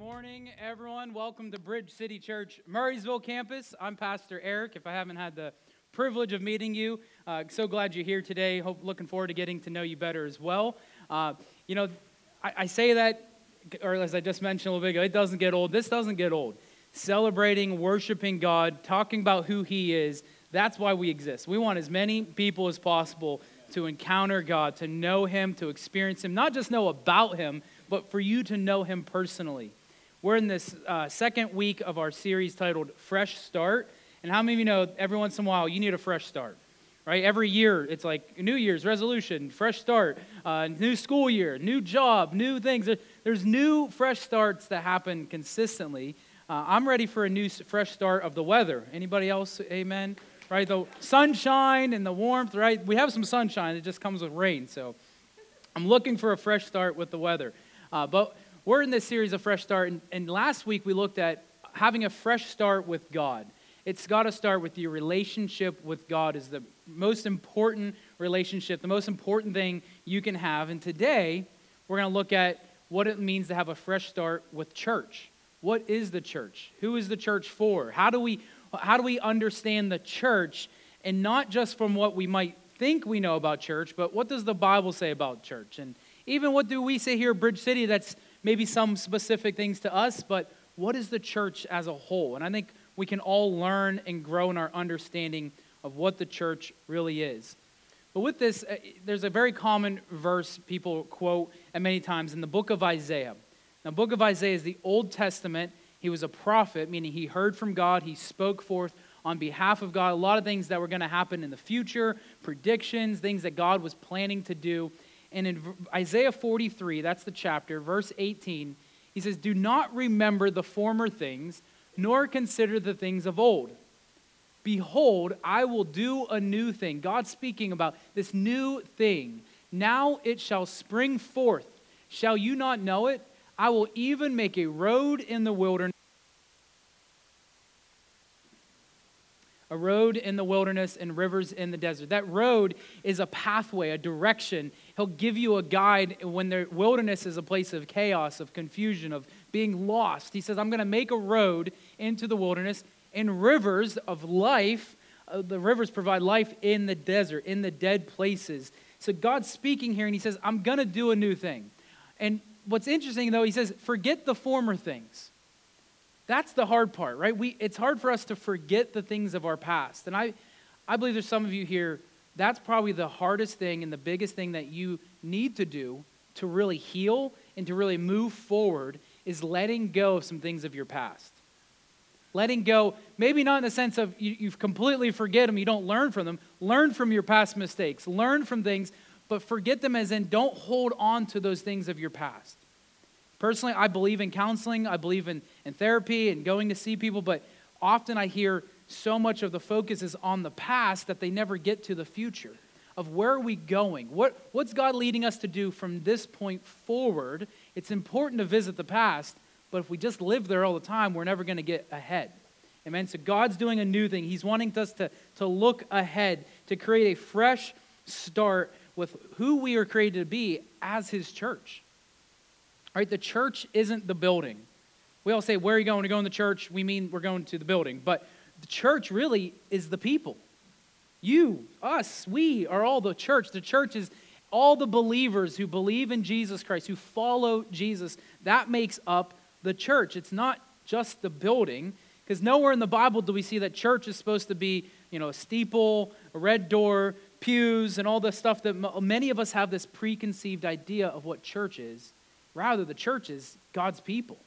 morning, everyone. Welcome to Bridge City Church, Murraysville campus. I'm Pastor Eric. If I haven't had the privilege of meeting you, so glad you're here today. Looking forward to getting to know you better as well. I say that, or as I just mentioned a little bit ago, it doesn't get old. This doesn't get old. Celebrating, worshiping God, talking about who He is, that's why we exist. We want as many people as possible to encounter God, to know Him, to experience Him, not just know about Him, but for you to know Him personally. We're in this second week of our series titled Fresh Start. And how many of you know every once in a while you need a fresh start, right? Every year it's like New Year's resolution, fresh start, new school year, new job, new things. There's new fresh starts that happen consistently. I'm ready for a new fresh start of the weather. Anybody else? Amen? Right? The sunshine and the warmth, right? We have some sunshine. It just comes with rain. So I'm looking for a fresh start with the weather. But we're in this series of Fresh Start, and last week we looked at having a fresh start with God. It's got to start with your relationship with God is the most important relationship, the most important thing you can have. And today, we're going to look at what it means to have a fresh start with church. What is the church? Who is the church for? How do we understand the church, and not just from what we might think we know about church, but what does the Bible say about church? And even what do we say here at Bridge City that's maybe some specific things to us, but what is the church as a whole? And I think we can all learn and grow in our understanding of what the church really is. But with this, there's a very common verse people quote at many times in the book of Isaiah. Now, the book of Isaiah is the Old Testament. He was a prophet, meaning he heard from God, he spoke forth on behalf of God, a lot of things that were going to happen in the future, predictions, things that God was planning to do. And in Isaiah 43, that's the chapter, verse 18, he says, "Do not remember the former things, nor consider the things of old. Behold, I will do a new thing." God's speaking about this new thing. "Now it shall spring forth. Shall you not know it? I will even make a road in the wilderness. A road in the wilderness and rivers in the desert." That road is a pathway, a direction. He'll give you a guide when the wilderness is a place of chaos, of confusion, of being lost. He says, I'm going to make a road into the wilderness and rivers of life. The rivers provide life in the desert, in the dead places. So God's speaking here and he says, I'm going to do a new thing. And what's interesting though, he says, forget the former things. That's the hard part, right? It's hard for us to forget the things of our past. And I believe there's some of you here, that's probably the hardest thing and the biggest thing that you need to do to really heal and to really move forward is letting go of some things of your past. Letting go, maybe not in the sense of you completely forget them, you don't learn from them. Learn from your past mistakes. Learn from things, but forget them as in don't hold on to those things of your past. Personally, I believe in counseling, I believe in therapy and going to see people, but often I hear so much of the focus is on the past that they never get to the future of where are we going? What's God leading us to do from this point forward? It's important to visit the past, but if we just live there all the time, we're never going to get ahead. Amen? So God's doing a new thing. He's wanting us to look ahead, to create a fresh start with who we are created to be as His church. Right, the church isn't the building. We all say, where are you going to go in the church? We mean we're going to the building. But the church really is the people. You, us, we are all the church. The church is all the believers who believe in Jesus Christ, who follow Jesus. That makes up the church. It's not just the building, because nowhere in the Bible do we see that church is supposed to be, a steeple, a red door, pews, and all the stuff that many of us have this preconceived idea of what church is. Rather, the church is God's people,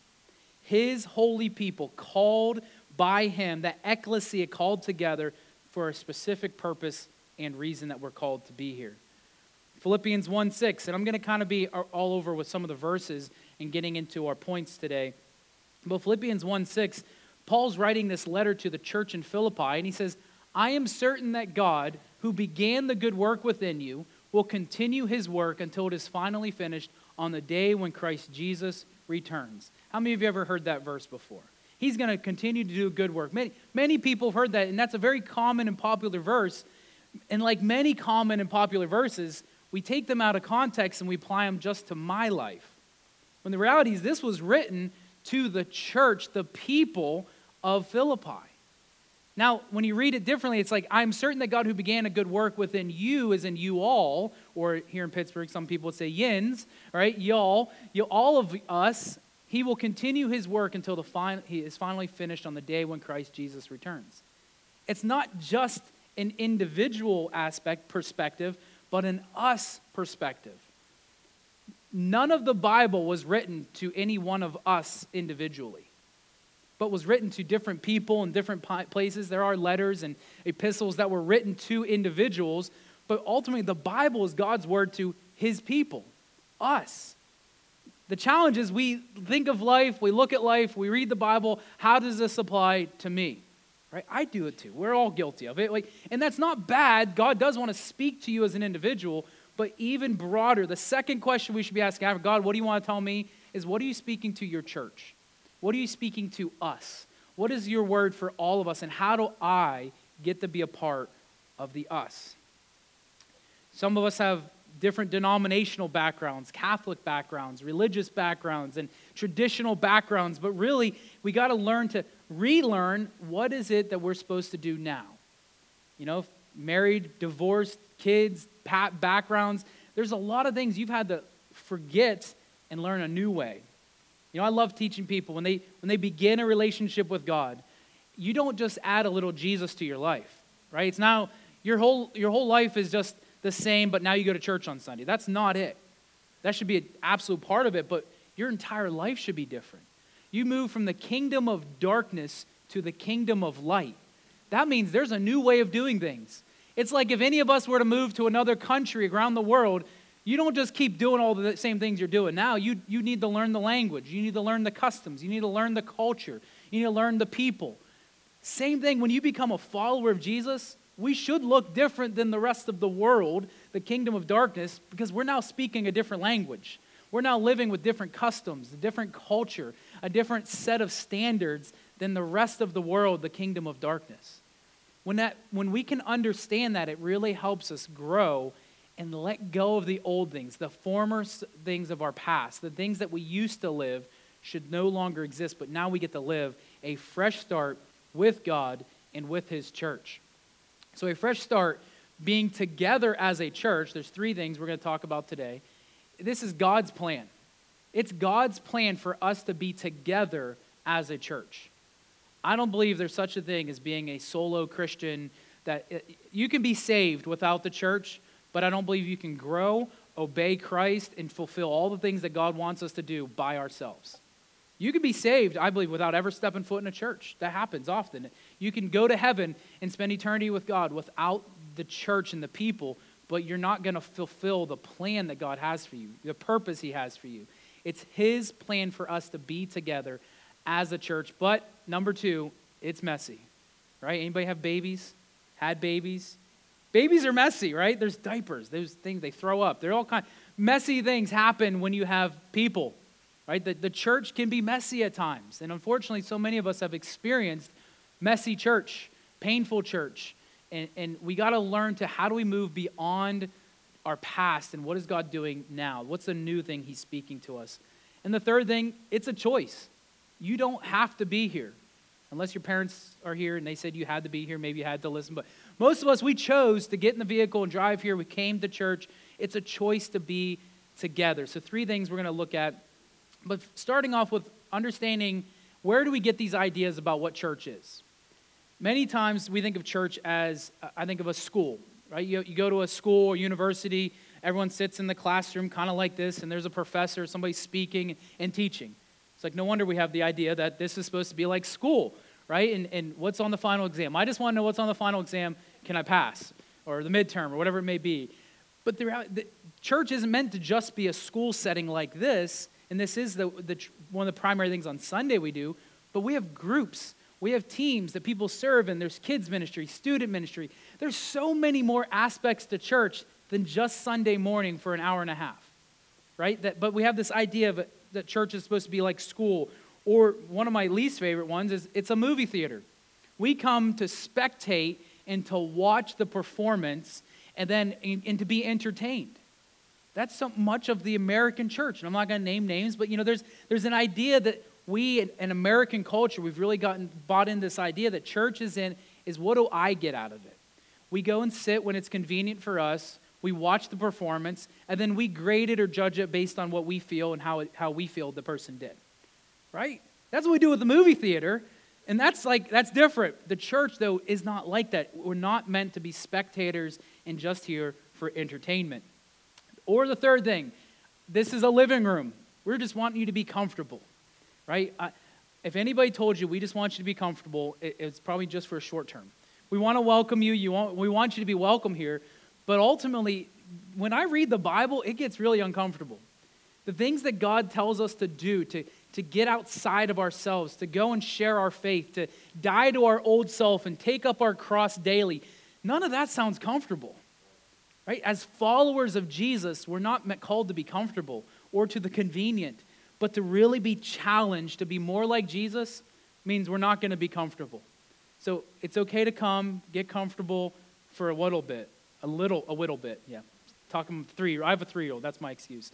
His holy people called by Him, the ecclesia called together for a specific purpose and reason that we're called to be here. Philippians 1:6, and I'm going to kind of be all over with some of the verses and getting into our points today. But Philippians 1:6, Paul's writing this letter to the church in Philippi, and he says, I am certain that God, who began the good work within you, will continue His work until it is finally finished on the day when Christ Jesus returns. How many of you ever heard that verse before? He's going to continue to do good work. Many people have heard that, and that's a very common and popular verse. And like many common and popular verses, we take them out of context and we apply them just to my life. When the reality is this was written to the church, the people of Philippi. Now, when you read it differently, it's like, I'm certain that God who began a good work within you, is in you all, or here in Pittsburgh, some people would say yins, right? Y'all, all of us, he will continue his work until he is finally finished on the day when Christ Jesus returns. It's not just an individual perspective, but an us perspective. None of the Bible was written to any one of us individually, but was written to different people in different places. There are letters and epistles that were written to individuals, but ultimately the Bible is God's word to his people, us. The challenge is we think of life, we look at life, we read the Bible, how does this apply to me? Right? I do it too. We're all guilty of it. And that's not bad. God does want to speak to you as an individual, but even broader, the second question we should be asking, God, what do you want to tell me? Is what are you speaking to your church? What are you speaking to us? What is your word for all of us? And how do I get to be a part of the us? Some of us have different denominational backgrounds, Catholic backgrounds, religious backgrounds, and traditional backgrounds. But really, we got to learn to relearn what is it that we're supposed to do now. You know, married, divorced, kids, backgrounds. There's a lot of things you've had to forget and learn a new way. You know, I love teaching people when they begin a relationship with God, you don't just add a little Jesus to your life, right? It's now your whole life is just the same, but now you go to church on Sunday. That's not it. That should be an absolute part of it, but your entire life should be different. You move from the kingdom of darkness to the kingdom of light. That means there's a new way of doing things. It's like if any of us were to move to another country around the world, you don't just keep doing all the same things you're doing now. You need to learn the language. You need to learn the customs. You need to learn the culture. You need to learn the people. Same thing when you become a follower of Jesus, we should look different than the rest of the world, the kingdom of darkness, because we're now speaking a different language. We're now living with different customs, a different culture, a different set of standards than the rest of the world, the kingdom of darkness. When we can understand that, it really helps us grow and let go of the old things, the former things of our past, the things that we used to live should no longer exist, but now we get to live a fresh start with God and with his church. So a fresh start, being together as a church, there's three things we're going to talk about today. This is God's plan. It's God's plan for us to be together as a church. I don't believe there's such a thing as being a solo Christian, that you can be saved without the church, but I don't believe you can grow, obey Christ, and fulfill all the things that God wants us to do by ourselves. You can be saved, I believe, without ever stepping foot in a church. That happens often. You can go to heaven and spend eternity with God without the church and the people, but you're not going to fulfill the plan that God has for you, the purpose he has for you. It's his plan for us to be together as a church. But number two, it's messy, right? Anybody have babies? Had babies? Babies are messy, right? There's diapers, there's things they throw up. There are all kinds messy things happen when you have people, right? The church can be messy at times. And unfortunately, so many of us have experienced messy church, painful church. And we got to learn to how do we move beyond our past and what is God doing now? What's the new thing he's speaking to us? And the third thing, it's a choice. You don't have to be here. Unless your parents are here and they said you had to be here, maybe you had to listen. But most of us, we chose to get in the vehicle and drive here. We came to church. It's a choice to be together. So three things we're going to look at. But starting off with understanding, where do we get these ideas about what church is? Many times we think of church as, I think of a school, right? You go to a school or university, everyone sits in the classroom kind of like this, and there's a professor, somebody speaking and teaching. It's like, no wonder we have the idea that this is supposed to be like school, right? And what's on the final exam? I just want to know what's on the final exam. Can I pass? Or the midterm, or whatever it may be. But the church isn't meant to just be a school setting like this, and this is one of the primary things on Sunday we do, but we have groups. We have teams that people serve in. There's kids ministry, student ministry. There's so many more aspects to church than just Sunday morning for an hour and a half, right? But we have this idea of that church is supposed to be like school. Or one of my least favorite ones is it's a movie theater. We come to spectate and to watch the performance and to be entertained. That's so much of the American church. And I'm not going to name names, but there's an idea that we, in American culture, we've really bought into this idea that church is what do I get out of it? We go and sit when it's convenient for us, we watch the performance, and then we grade it or judge it based on what we feel and how we feel the person did. Right? That's what we do with the movie theater, and that's different. The church, though, is not like that. We're not meant to be spectators and just here for entertainment. Or the third thing, this is a living room. We're just wanting you to be comfortable, right? If anybody told you we just want you to be comfortable, it's probably just for a short term. We want to welcome you. We want you to be welcome here. But ultimately, when I read the Bible, it gets really uncomfortable. The things that God tells us to do, to get outside of ourselves, to go and share our faith, to die to our old self and take up our cross daily, none of that sounds comfortable. Right? As followers of Jesus, we're not called to be comfortable or to the convenient, but to really be challenged to be more like Jesus means we're not going to be comfortable. So it's okay to come, get comfortable for a little bit, yeah. Talking 3, I have a 3-year-old, that's my excuse.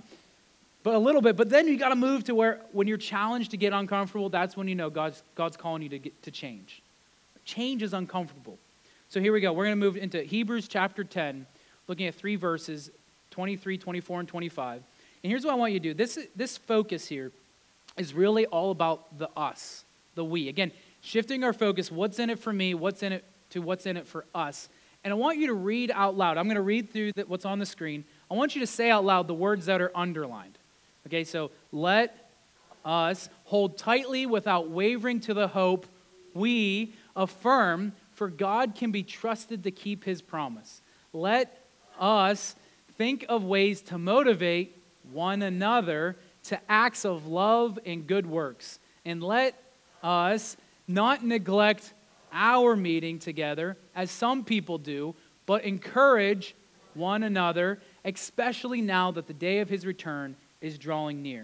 But a little bit, but then you got to move to where when you're challenged to get uncomfortable, that's when you know God's calling you to change. Change is uncomfortable. So here we go. We're going to move into Hebrews chapter 10, looking at 3 verses, 23, 24, and 25. And here's what I want you to do. This focus here is really all about the us, the we. Again, shifting our focus, what's in it for me, what's in it for us. And I want you to read out loud. I'm going to read through what's on the screen. I want you to say out loud the words that are underlined. Okay, so let us hold tightly without wavering to the hope we affirm, for God can be trusted to keep his promise. Let us think of ways to motivate one another to acts of love and good works. And let us not neglect our meeting together, as some people do, but encourage one another, especially now that the day of his return is drawing near.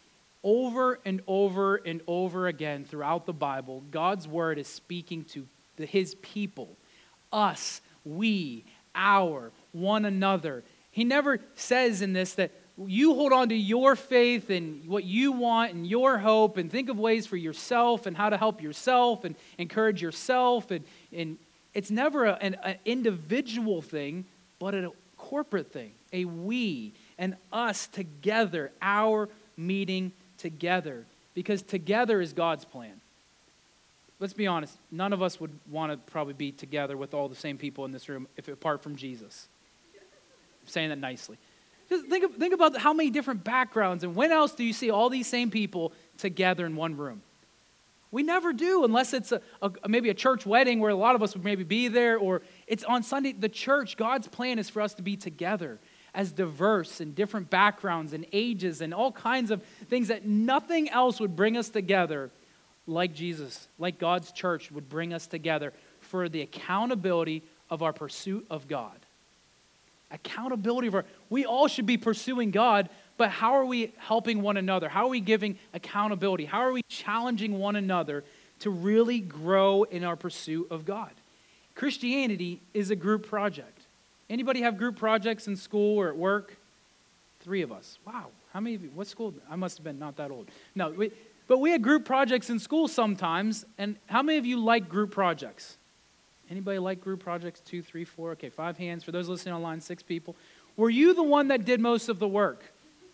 Over and over and over again throughout the Bible, God's word is speaking to his people, us, we, our, one another. He never says in this that you hold on to your faith and what you want and your hope and think of ways for yourself and how to help yourself and encourage yourself. And it's never an individual thing, but a corporate thing, a we and us together, our meeting together, because together is God's plan. Let's be honest, none of us would want to probably be together with all the same people in this room apart from Jesus. I'm saying that nicely. Just think about how many different backgrounds and when else do you see all these same people together in one room? We never do unless it's maybe a church wedding where a lot of us would maybe be there, or it's on Sunday. The church, God's plan is for us to be together as diverse and different backgrounds and ages and all kinds of things that nothing else would bring us together like Jesus, like God's church would bring us together for the accountability of our pursuit of God. Accountability we all should be pursuing God, but how are we helping one another? How are we giving accountability? How are we challenging one another to really grow in our pursuit of God? Christianity is a group project. Anybody have group projects in school or at work? 3 of us. Wow. How many of you? What school? I must have been not that old. No, but we had group projects in school sometimes. And how many of you like group projects? Anybody like group projects? 2, 3, 4. Okay, 5 hands. For those listening online, 6 people. Were you the one that did most of the work?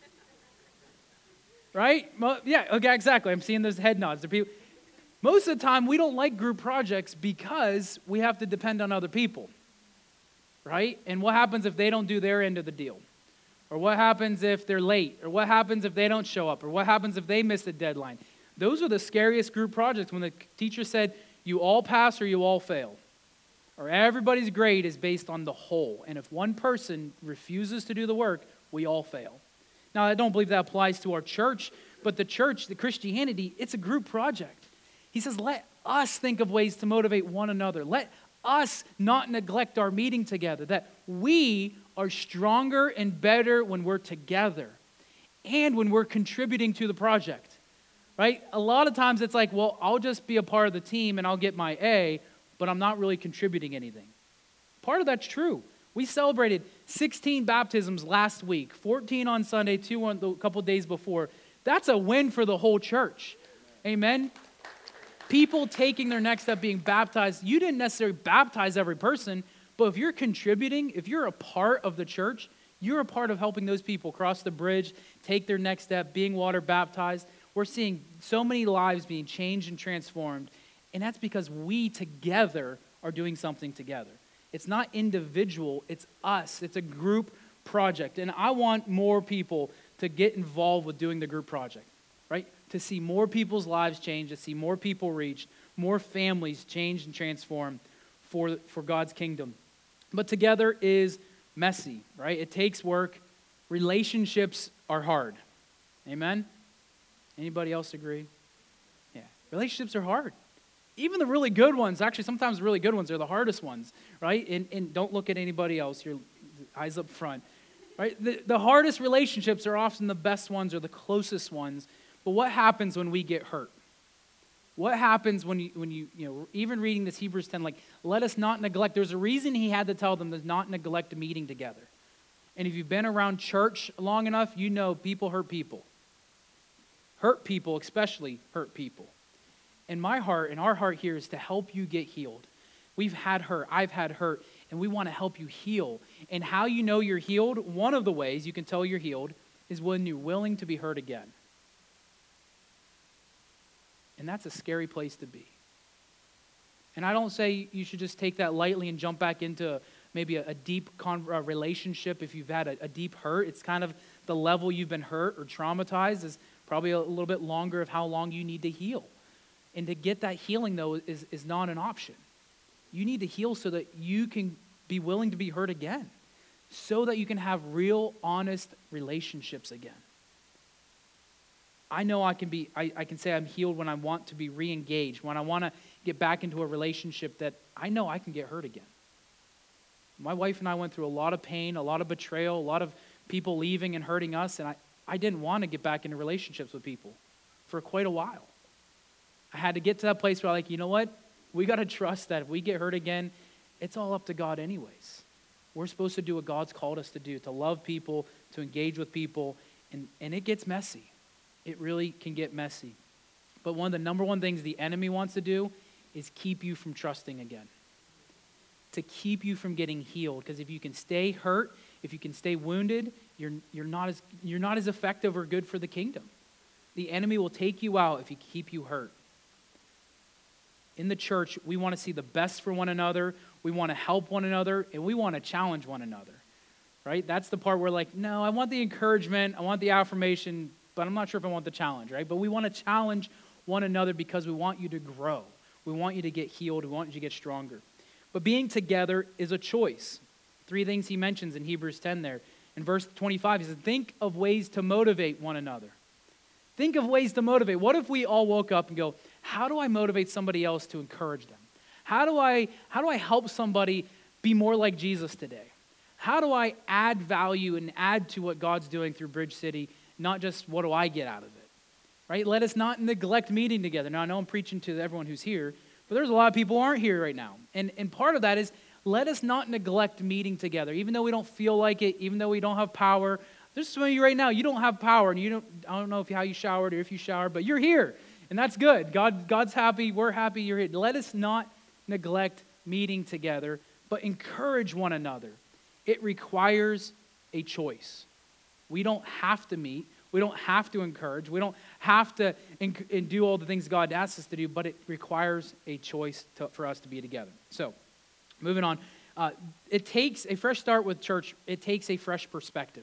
Right? Yeah, okay, exactly. I'm seeing those head nods. Most of the time, we don't like group projects because we have to depend on other people. Right? And what happens if they don't do their end of the deal? Or what happens if they're late? Or what happens if they don't show up? Or what happens if they miss the deadline? Those are the scariest group projects when the teacher said, you all pass or you all fail. Or everybody's grade is based on the whole. And if one person refuses to do the work, we all fail. Now, I don't believe that applies to our church, but the church, the Christianity, it's a group project. He says, let us think of ways to motivate one another. Let us not neglect our meeting together, that we are stronger and better when we're together and when we're contributing to the project, right? A lot of times it's like, well, I'll just be a part of the team and I'll get my A, but I'm not really contributing anything. Part of that's true. We celebrated 16 baptisms last week, 14 on Sunday, 2 on the couple days before. That's a win for the whole church. Amen? People taking their next step, being baptized. You didn't necessarily baptize every person, but if you're contributing, if you're a part of the church, you're a part of helping those people cross the bridge, take their next step, being water baptized. We're seeing so many lives being changed and transformed, and that's because we together are doing something together. It's not individual, it's us. It's a group project, and I want more people to get involved with doing the group project, right? To see more people's lives change, to see more people reached, more families changed and transformed for God's kingdom. But together is messy, right? It takes work. Relationships are hard. Amen? Anybody else agree? Yeah. Relationships are hard. Even the really good ones, actually sometimes the really good ones are the hardest ones, right? And don't look at anybody else, your eyes up front, right? The hardest relationships are often the best ones or the closest ones. But what happens when we get hurt? What happens when you even reading this Hebrews 10, like, let us not neglect. There's a reason he had to tell them to not neglect meeting together. And if you've been around church long enough, you know people hurt people. Hurt people especially hurt people. And my heart and our heart here is to help you get healed. We've had hurt. I've had hurt. And we want to help you heal. And how you know you're healed, one of the ways you can tell you're healed is when you're willing to be hurt again. And that's a scary place to be. And I don't say you should just take that lightly and jump back into maybe a deep relationship if you've had a deep hurt. It's kind of the level you've been hurt or traumatized is probably a little bit longer of how long you need to heal. And to get that healing, though, is not an option. You need to heal so that you can be willing to be hurt again, so that you can have real, honest relationships again. I know I can say I'm healed when I want to be re-engaged, when I want to get back into a relationship that I know I can get hurt again. My wife and I went through a lot of pain, a lot of betrayal, a lot of people leaving and hurting us, and I didn't want to get back into relationships with people for quite a while. I had to get to that place where I'm like, you know what? We got to trust that if we get hurt again, it's all up to God anyways. We're supposed to do what God's called us to do, to love people, to engage with people, and it gets messy. It really can get messy. But one of the number one things the enemy wants to do is keep you from trusting again. To keep you from getting healed. Because if you can stay hurt, if you can stay wounded, you're not as effective or good for the kingdom. The enemy will take you out if he keep you hurt. In the church, we want to see the best for one another. We want to help one another, and we want to challenge one another. Right? That's the part where like, no, I want the encouragement, I want the affirmation, but I'm not sure if I want the challenge, right? But we want to challenge one another because we want you to grow. We want you to get healed. We want you to get stronger. But being together is a choice. 3 things he mentions in Hebrews 10 there. In verse 25, he says, think of ways to motivate one another. Think of ways to motivate. What if we all woke up and go, how do I motivate somebody else to encourage them? How do I help somebody be more like Jesus today? How do I add value and add to what God's doing through Bridge City? Not just what do I get out of it, right? Let us not neglect meeting together. Now, I know I'm preaching to everyone who's here, but there's a lot of people who aren't here right now. And part of that is let us not neglect meeting together, even though we don't feel like it, even though we don't have power. There's some of you right now, you don't have power, and I don't know how you showered or if you showered, but you're here, and that's good. God's happy, we're happy, you're here. Let us not neglect meeting together, but encourage one another. It requires a choice. We don't have to meet. We don't have to encourage. We don't have to do all the things God asks us to do, but it requires a choice for us to be together. So, moving on. It takes a fresh start with church. It takes a fresh perspective,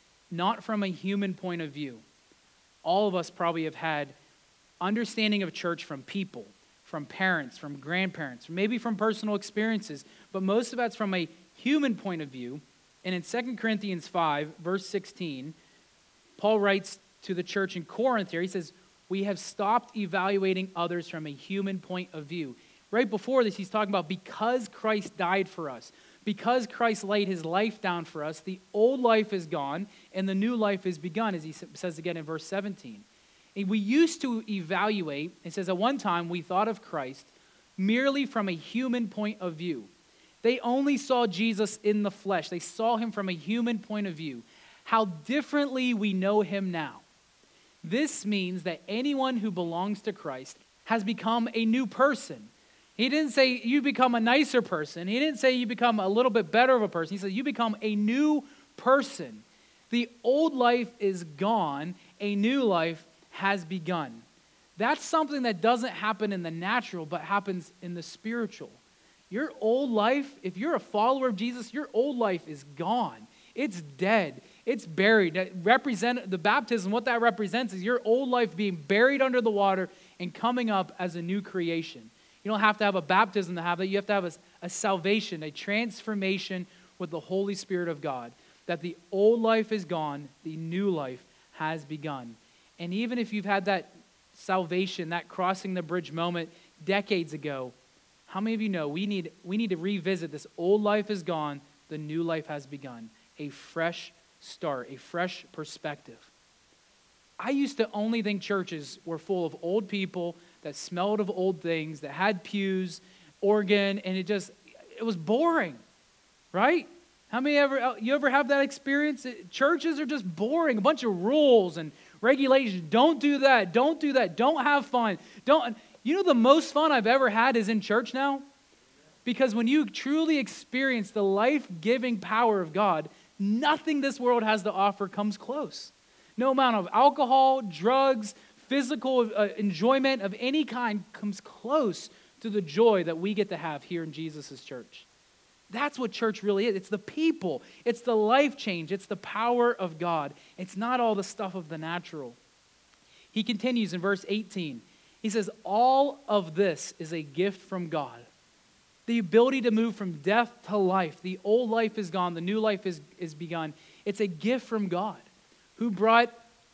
not from a human point of view. All of us probably have had understanding of church from people, from parents, from grandparents, maybe from personal experiences, but most of that's from a human point of view. And in 2 Corinthians 5, verse 16, Paul writes to the church in Corinth here, he says, we have stopped evaluating others from a human point of view. Right before this, he's talking about because Christ died for us, because Christ laid his life down for us, the old life is gone and the new life is begun, as he says again in verse 17. And we used to evaluate, it says at one time we thought of Christ merely from a human point of view. They only saw Jesus in the flesh. They saw him from a human point of view. How differently we know him now. This means that anyone who belongs to Christ has become a new person. He didn't say you become a nicer person. He didn't say you become a little bit better of a person. He said you become a new person. The old life is gone. A new life has begun. That's something that doesn't happen in the natural, but happens in the spiritual. Your old life, if you're a follower of Jesus, your old life is gone. It's dead. It's buried. The baptism, what that represents is your old life being buried under the water and coming up as a new creation. You don't have to have a baptism to have that. You have to have a salvation, a transformation with the Holy Spirit of God. That the old life is gone, the new life has begun. And even if you've had that salvation, that crossing the bridge moment decades ago, how many of you know we need to revisit this old life is gone, the new life has begun. A fresh start, a fresh perspective. I used to only think churches were full of old people that smelled of old things, that had pews, organ, and it was boring, right? How many you ever have that experience? Churches are just boring, a bunch of rules and regulations. Don't do that, don't do that, don't have fun. You know the most fun I've ever had is in church now? Because when you truly experience the life-giving power of God, nothing this world has to offer comes close. No amount of alcohol, drugs, physical enjoyment of any kind comes close to the joy that we get to have here in Jesus' church. That's what church really is. It's the people. It's the life change. It's the power of God. It's not all the stuff of the natural. He continues in verse 18. He says, all of this is a gift from God. The ability to move from death to life. The old life is gone. The new life is begun. It's a gift from God who brought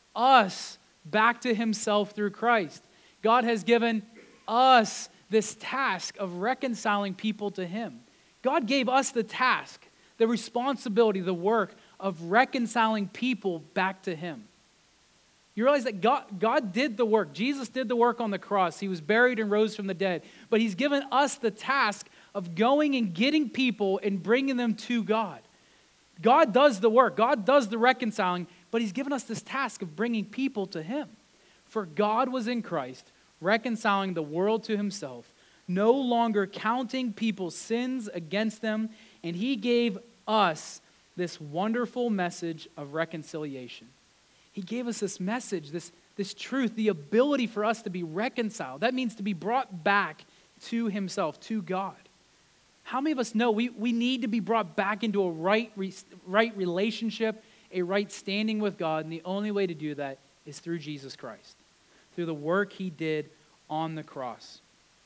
us back to himself through Christ. God has given us this task of reconciling people to him. God gave us the task, the responsibility, the work of reconciling people back to him. You realize that God did the work. Jesus did the work on the cross. He was buried and rose from the dead. But he's given us the task of going and getting people and bringing them to God. God does the work. God does the reconciling. But he's given us this task of bringing people to him. For God was in Christ, reconciling the world to himself, no longer counting people's sins against them. And he gave us this wonderful message of reconciliation. He gave us this message, this truth, the ability for us to be reconciled. That means to be brought back to himself, to God. How many of us know we need to be brought back into a right relationship, a right standing with God, and the only way to do that is through Jesus Christ, through the work he did on the cross.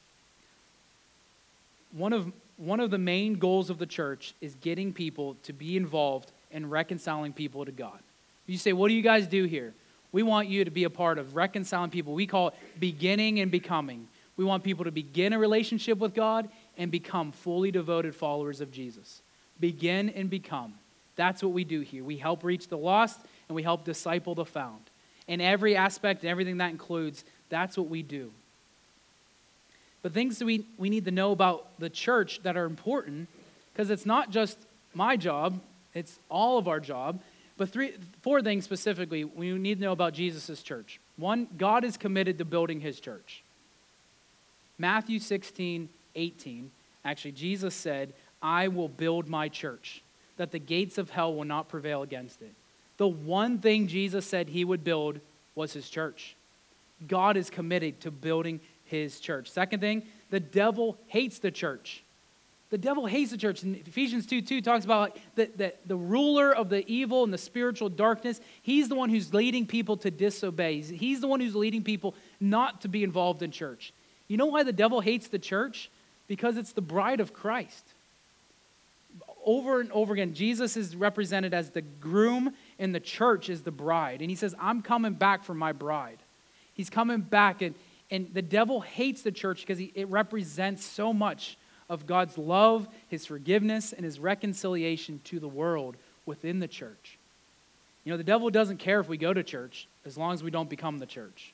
One of the main goals of the church is getting people to be involved in reconciling people to God. You say, what do you guys do here? We want you to be a part of reconciling people. We call it beginning and becoming. We want people to begin a relationship with God and become fully devoted followers of Jesus. Begin and become. That's what we do here. We help reach the lost and we help disciple the found. In every aspect and everything that includes, that's what we do. But things that we need to know about the church that are important, because it's not just my job, it's all of our job. But four things specifically we need to know about Jesus' church. One, God is committed to building his church. Matthew 16:18, actually, Jesus said, I will build my church, that the gates of hell will not prevail against it. The one thing Jesus said he would build was his church. God is committed to building his church. Second thing, the devil hates the church. The devil hates the church. And Ephesians 2:2 talks about the ruler of the evil and the spiritual darkness. He's the one who's leading people to disobey. He's the one who's leading people not to be involved in church. You know why the devil hates the church? Because it's the bride of Christ. Over and over again, Jesus is represented as the groom and the church is the bride. And he says, I'm coming back for my bride. He's coming back, and the devil hates the church because it represents so much of God's love, his forgiveness, and his reconciliation to the world within the church. You know, the devil doesn't care if we go to church as long as we don't become the church.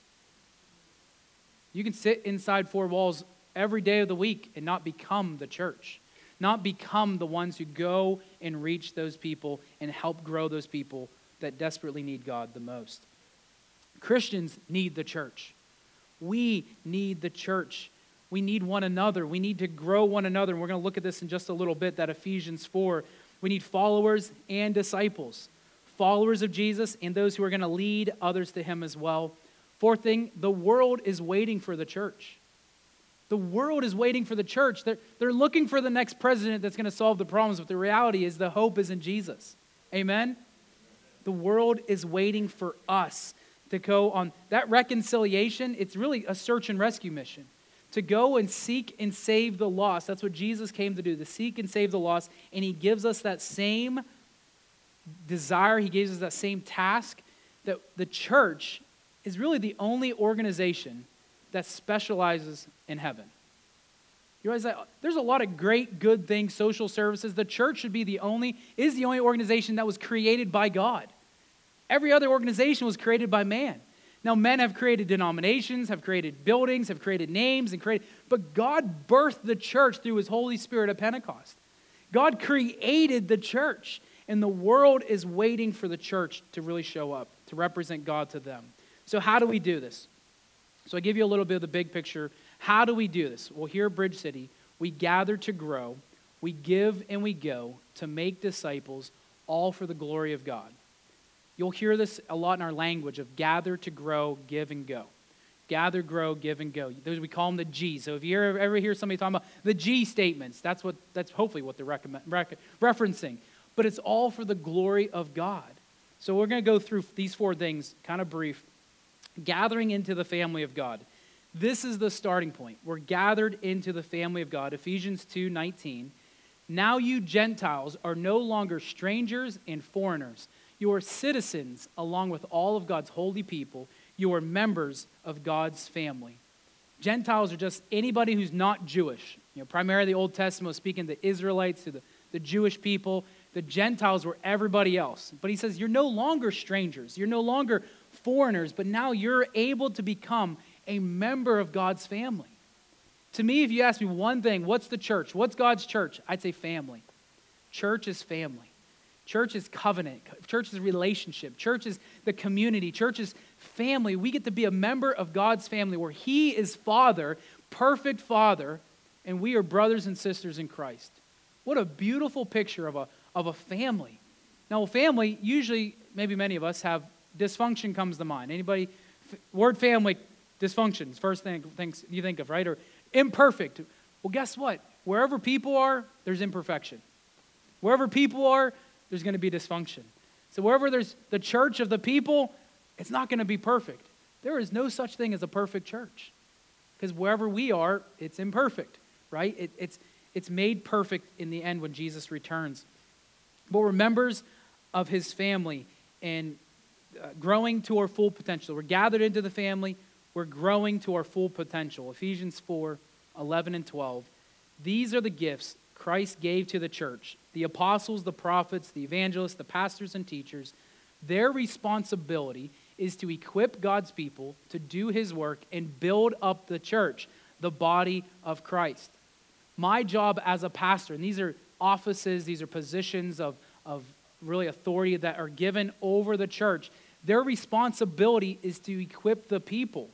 You can sit inside four walls every day of the week and not become the church. not become the ones who go and reach those people and help grow those people that desperately need God the most. Christians need the church. We need the church. We need one another. We need to grow one another. And we're going to look at this in just a little bit, that Ephesians 4. We need followers and disciples. Followers of Jesus and those who are going to lead others to him as well. Fourth thing, the world is waiting for the church. The world is waiting for the church. They're looking for the next president that's going to solve the problems, but the reality is the hope is in Jesus. Amen? The world is waiting for us to go on that reconciliation. It's really a search and rescue mission. To go and seek and save the lost. That's what Jesus came to do, to seek and save the lost. And he gives us that same desire. He gives us that same task, that the church is really the only organization that specializes in heaven. You realize that there's a lot of great, good things, social services. The church is the only organization that was created by God. Every other organization was created by man. Now, men have created denominations, have created buildings, have created names, but God birthed the church through his Holy Spirit at Pentecost. God created the church, and the world is waiting for the church to really show up, to represent God to them. So how do we do this? So I give you a little bit of the big picture. How do we do this? Well, here at Bridge City, we gather to grow, we give and we go to make disciples, all for the glory of God. You'll hear this a lot in our language of gather to grow, give and go. Gather, grow, give and go. We call them the G's. So if you ever hear somebody talking about the G statements, that's hopefully what they're referencing. But it's all for the glory of God. So we're going to go through these four things, kind of brief. Gathering into the family of God. This is the starting point. We're gathered into the family of God. Ephesians 2:19. Now you Gentiles are no longer strangers and foreigners. You are citizens along with all of God's holy people. You are members of God's family. Gentiles are just anybody who's not Jewish. Primarily the Old Testament was speaking to Israelites, to the Jewish people. The Gentiles were everybody else. But he says, you're no longer strangers. You're no longer foreigners, but now you're able to become a member of God's family. To me, if you ask me one thing, what's the church? What's God's church? I'd say family. Church is family. Church is covenant. Church is relationship. Church is the community. Church is family. We get to be a member of God's family where he is Father, perfect Father, and we are brothers and sisters in Christ. What a beautiful picture of a family. Now, a family, usually, maybe many of us have dysfunction comes to mind. Anybody? Word family, dysfunction is first things you think of, right? Or imperfect. Well, guess what? Wherever people are, there's imperfection. Wherever people are, there's going to be dysfunction. So wherever there's the church of the people, it's not going to be perfect. There is no such thing as a perfect church. Because wherever we are, it's imperfect, right? It's made perfect in the end when Jesus returns. But we're members of his family and growing to our full potential. We're gathered into the family. We're growing to our full potential. Ephesians 4:11 and 12. These are the gifts Christ gave to the church. The apostles, the prophets, the evangelists, the pastors and teachers. Their responsibility is to equip God's people to do his work and build up the church, the body of Christ. My job as a pastor, and these are offices, these are positions of really authority that are given over the church. Their responsibility is to equip the people.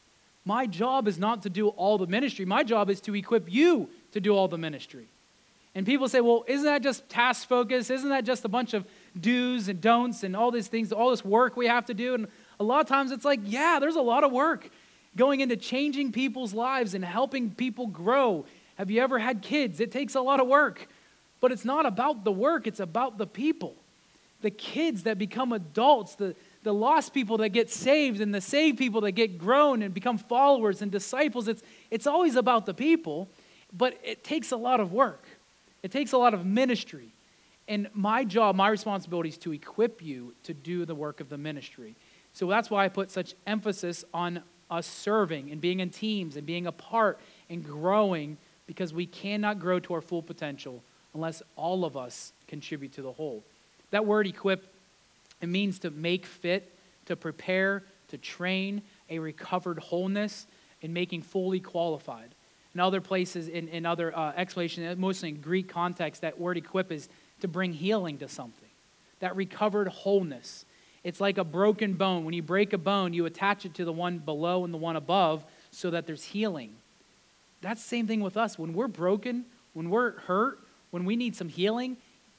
My job is not to do all the ministry. My job is to equip you to do all the ministry. And people say, well, isn't that just task focus? Isn't that just a bunch of do's and don'ts and all these things, all this work we have to do? And a lot of times it's like, yeah, there's a lot of work going into changing people's lives and helping people grow. Have you ever had kids? It takes a lot of work. But it's not about the work, it's about the people. The kids that become adults, the lost people that get saved, and the saved people that get grown and become followers and disciples. It's always about the people, but it takes a lot of work. It takes a lot of ministry. And my job, my responsibility is to equip you to do the work of the ministry. So that's why I put such emphasis on us serving and being in teams and being a part and growing, because we cannot grow to our full potential unless all of us contribute to the whole. That word equip, it means to make fit, to prepare, to train, a recovered wholeness, and making fully qualified. In other places, in other explanations, mostly in Greek context, that word equip is to bring healing to something, that recovered wholeness. It's like a broken bone. When you break a bone, you attach it to the one below and the one above so that there's healing. That's the same thing with us. When we're broken, when we're hurt, when we need some healing,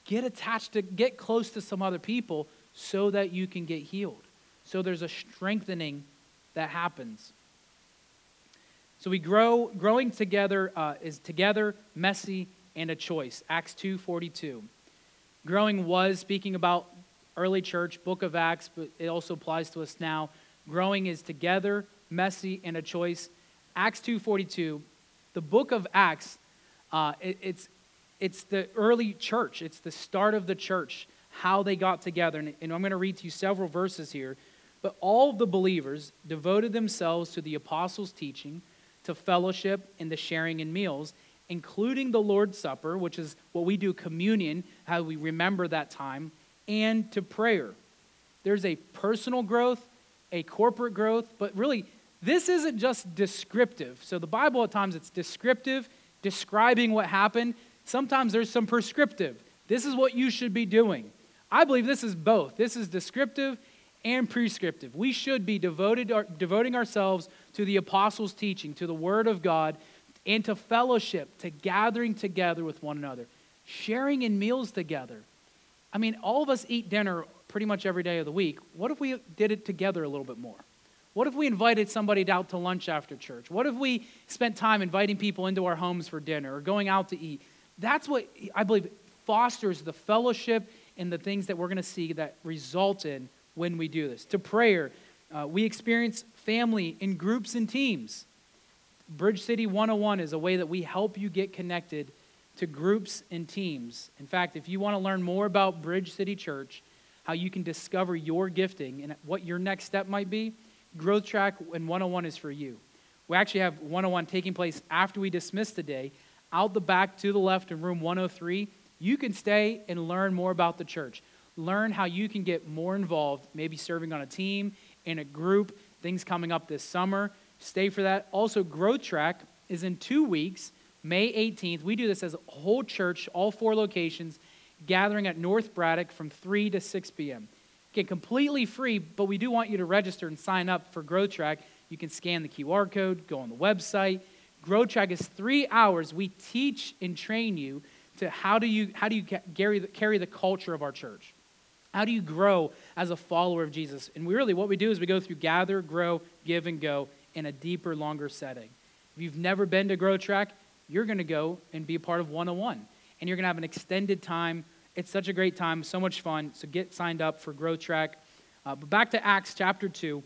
get close to some other people so that you can get healed. So there's a strengthening that happens. So growing together is together, messy, and a choice. Acts 2:42. Growing was, speaking about early church, book of Acts, but it also applies to us now. Growing is together, messy, and a choice. Acts 2:42, the book of Acts, it's the early church. It's the start of the church, how they got together. And I'm going to read to you several verses here. But all of the believers devoted themselves to the apostles' teaching, to fellowship, and the sharing in meals, including the Lord's Supper, which is what we do, communion, how we remember that time, and to prayer. There's a personal growth, a corporate growth, but really, this isn't just descriptive. So the Bible at times, it's descriptive, describing what happened. Sometimes there's some prescriptive. This is what you should be doing. I believe this is both. This is descriptive and prescriptive. We should be devoting ourselves to the apostles' teaching, to the Word of God, and to fellowship, to gathering together with one another, sharing in meals together. I mean, all of us eat dinner pretty much every day of the week. What if we did it together a little bit more? What if we invited somebody out to lunch after church? What if we spent time inviting people into our homes for dinner or going out to eat? That's what I believe fosters the fellowship and the things that we're going to see that result in when we do this. To prayer, we experience family in groups and teams. Bridge City 101 is a way that we help you get connected to groups and teams. In fact, if you want to learn more about Bridge City Church, how you can discover your gifting and what your next step might be, Growth Track and 101 is for you. We actually have 101 taking place after we dismiss today. Out the back to the left in room 103, you can stay and learn more about the church. Learn how you can get more involved, maybe serving on a team, in a group, things coming up this summer. Stay for that. Also, Growth Track is in 2 weeks, May 18th. We do this as a whole church, all 4 locations, gathering at North Braddock from 3 to 6 p.m. Again, completely free, but we do want you to register and sign up for Growth Track. You can scan the QR code, go on the website. Growth Track is 3 hours. We teach and train you to how do you carry the culture of our church. How do you grow as a follower of Jesus? And what we do is we go through gather, grow, give, and go in a deeper, longer setting. If you've never been to Growth Track, you're going to go and be a part of 101. And you're going to have an extended time. It's such a great time, so much fun. So get signed up for Growth Track. But back to Acts chapter 2,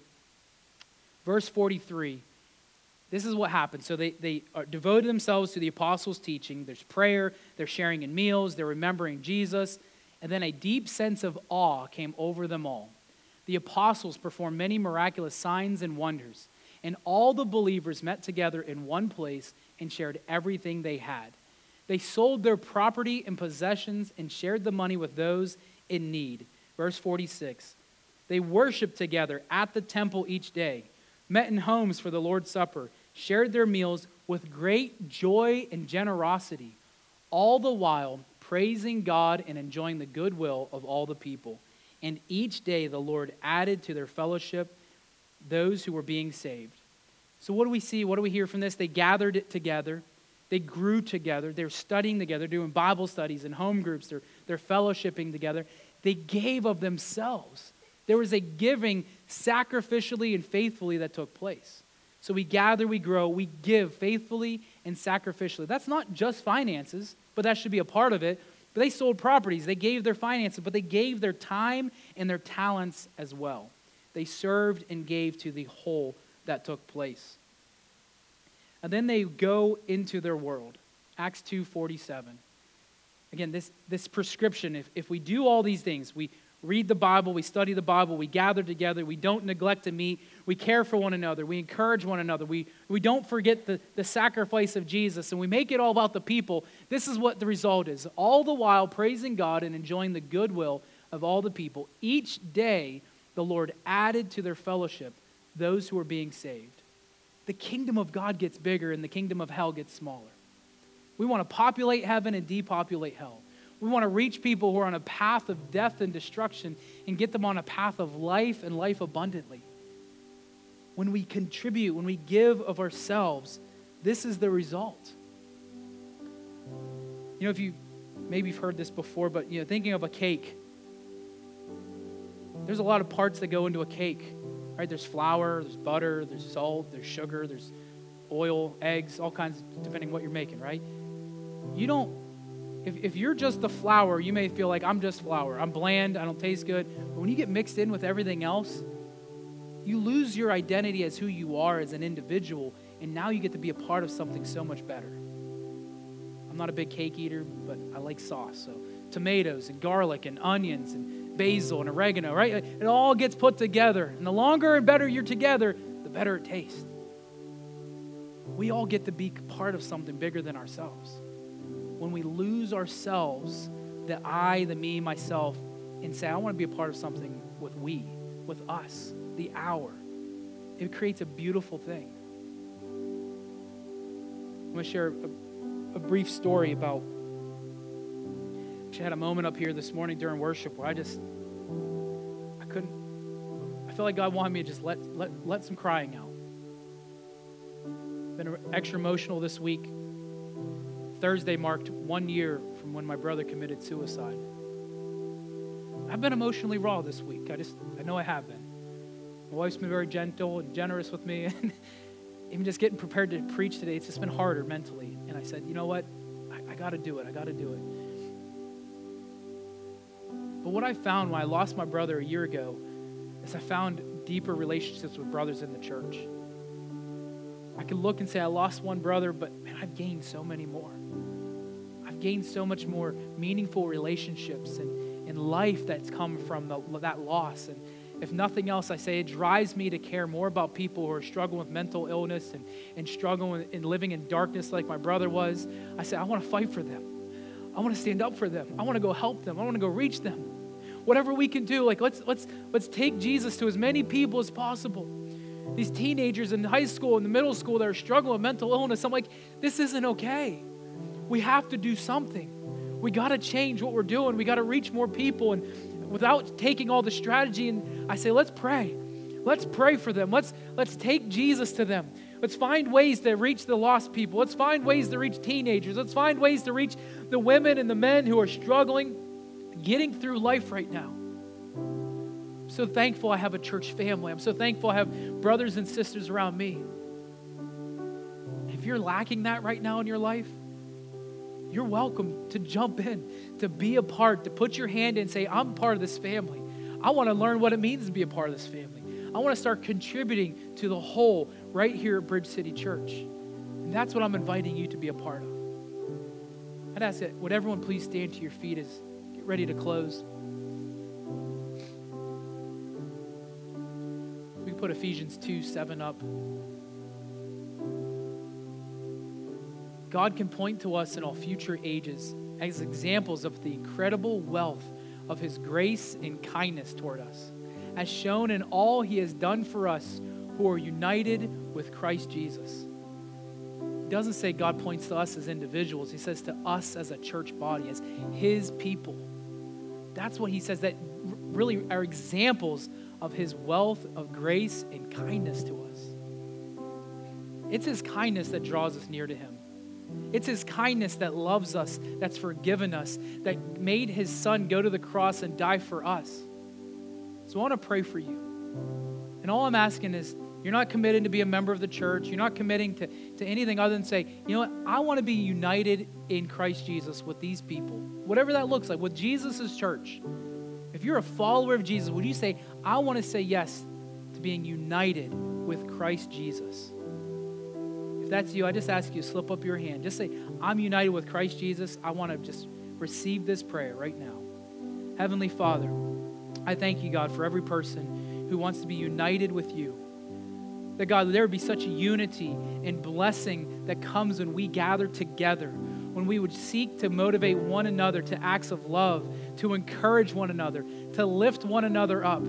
verse 43. This is what happened. So they devoted themselves to the apostles' teaching. There's prayer. They're sharing in meals. They're remembering Jesus. And then a deep sense of awe came over them all. The apostles performed many miraculous signs and wonders. And all the believers met together in one place and shared everything they had. They sold their property and possessions and shared the money with those in need. Verse 46. They worshiped together at the temple each day, met in homes for the Lord's Supper, shared their meals with great joy and generosity, all the while praising God and enjoying the goodwill of all the people. And each day the Lord added to their fellowship those who were being saved. So what do we see? What do we hear from this? They gathered it together. They grew together. They're studying together, doing Bible studies and home groups. They're fellowshipping together. They gave of themselves. There was a giving sacrificially and faithfully that took place. So we gather, we grow, we give faithfully and sacrificially. That's not just finances, but that should be a part of it. But they sold properties. They gave their finances, but they gave their time and their talents as well. They served and gave to the whole that took place. And then they go into their world. Acts 2:47. Again, this prescription, if we do all these things, we read the Bible, we study the Bible, we gather together, we don't neglect to meet, we care for one another, we encourage one another, we don't forget the sacrifice of Jesus, and we make it all about the people, this is what the result is. All the while praising God and enjoying the goodwill of all the people. Each day the Lord added to their fellowship those who were being saved. the kingdom of God gets bigger and the kingdom of hell gets smaller. We want to populate heaven and depopulate hell. We want to reach people who are on a path of death and destruction and get them on a path of life and life abundantly. When we contribute, when we give of ourselves, this is the result. You know, if you, maybe you've heard this before, but thinking of a cake, there's a lot of parts that go into a cake, right? There's flour, there's butter, there's salt, there's sugar, there's oil, eggs, all kinds, depending what you're making, right? You don't, if you're just the flour, you may feel like I'm just flour. I'm bland, I don't taste good. But when you get mixed in with everything else, you lose your identity as who you are as an individual, and now you get to be a part of something so much better. I'm not a big cake eater, but I like sauce. So tomatoes and garlic and onions and basil and oregano, right? It all gets put together. And the longer and better you're together, the better it tastes. We all get to be part of something bigger than ourselves. When we lose ourselves, the I, the me, myself, and say, I want to be a part of something with we, with us, the our, it creates a beautiful thing. I'm going to share a brief story about, I had a moment up here this morning during worship where I felt like God wanted me to just let some crying out. Been extra emotional this week. Thursday marked 1 year from when my brother committed suicide. I've been emotionally raw this week. I know I have been. My wife's been very gentle and generous with me, and even just getting prepared to preach today, it's just been harder mentally. And I said, you know what? I got to do it. I got to do it. But what I found when I lost my brother a year ago is I found deeper relationships with brothers in the church. I can look and say I lost one brother, but man, I've gained so many more. I've gained so much more meaningful relationships and life that's come from that loss. And if nothing else, I say it drives me to care more about people who are struggling with mental illness and struggling and living in darkness like my brother was. I say, I want to fight for them. I want to stand up for them. I want to go help them. I want to go reach them. Whatever we can do, like let's take Jesus to as many people as possible. These teenagers in high school and the middle school that are struggling with mental illness, I'm like, this isn't okay. We have to do something. We got to change what we're doing. We got to reach more people, and without taking all the strategy, and I say, let's pray. Let's pray for them. Let's take Jesus to them. Let's find ways to reach the lost people. Let's find ways to reach teenagers. Let's find ways to reach the women and the men who are struggling, getting through life right now. I'm so thankful I have a church family. I'm so thankful I have brothers and sisters around me. If you're lacking that right now in your life, you're welcome to jump in, to be a part, to put your hand in and say, I'm part of this family. I want to learn what it means to be a part of this family. I want to start contributing to the whole right here at Bridge City Church. And that's what I'm inviting you to be a part of. I'd ask that, would everyone please stand to your feet as get ready to close. We can put Ephesians 2:7 up. God can point to us in all future ages as examples of the incredible wealth of his grace and kindness toward us, as shown in all he has done for us who are united with Christ Jesus. It doesn't say God points to us as individuals. He says to us as a church body, as his people. That's what he says, that really are examples of his wealth of grace and kindness to us. It's his kindness that draws us near to him. It's his kindness that loves us, that's forgiven us, that made his son go to the cross and die for us. So I want to pray for you. And all I'm asking is, you're not committed to be a member of the church. You're not committing to anything other than say, you know what, I want to be united in Christ Jesus with these people. Whatever that looks like, with Jesus' church. If you're a follower of Jesus, would you say, I want to say yes to being united with Christ Jesus? If that's you, I just ask you to slip up your hand. Just say, I'm united with Christ Jesus. I want to just receive this prayer right now. Heavenly Father, I thank you, God, for every person who wants to be united with you. That, God, there would be such a unity and blessing that comes when we gather together, when we would seek to motivate one another to acts of love, to encourage one another, to lift one another up.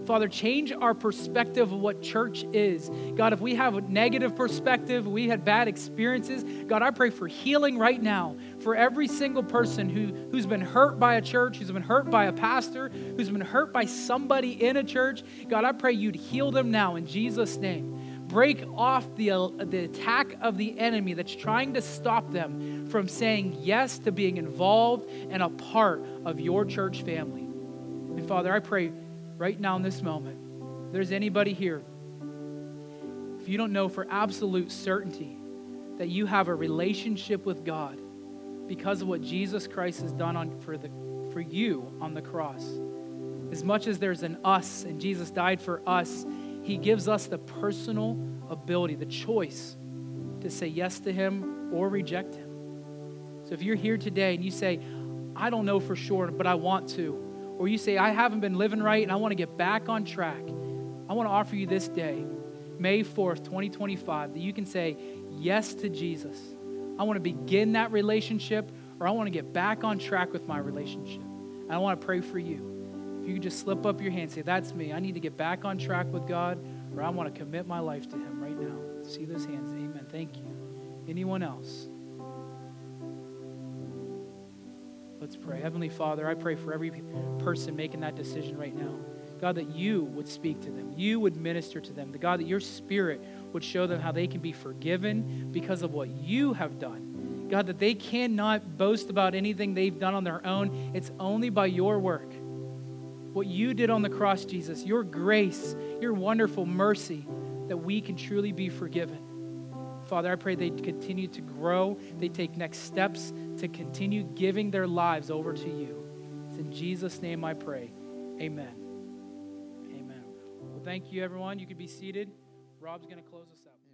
Father, change our perspective of what church is. God, if we have a negative perspective, we had bad experiences, God, I pray for healing right now for every single person who's been hurt by a church, who's been hurt by a pastor, who's been hurt by somebody in a church. God, I pray you'd heal them now in Jesus' name. Break off the attack of the enemy that's trying to stop them from saying yes to being involved and a part of your church family. And Father, I pray right now in this moment, if there's anybody here, if you don't know for absolute certainty that you have a relationship with God because of what Jesus Christ has done for you on the cross, as much as there's an us and Jesus died for us, he gives us the personal ability, the choice to say yes to him or reject him. So if you're here today and you say, I don't know for sure, but I want to, or you say, I haven't been living right and I want to get back on track, I want to offer you this day, May 4th, 2025, that you can say yes to Jesus. I want to begin that relationship, or I want to get back on track with my relationship. And I want to pray for you. If you could just slip up your hand and say, that's me. I need to get back on track with God, or I want to commit my life to him right now. See those hands. Amen. Thank you. Anyone else? Let's pray. Heavenly Father, I pray for every person making that decision right now. God, that you would speak to them. You would minister to them. God, that your Spirit would show them how they can be forgiven because of what you have done. God, that they cannot boast about anything they've done on their own. It's only by your work. What you did on the cross, Jesus, your grace, your wonderful mercy, that we can truly be forgiven. Father, I pray they continue to grow. They take next steps to continue giving their lives over to you. It's in Jesus' name I pray. Amen. Amen. Well, thank you, everyone. You can be seated. Rob's going to close us out.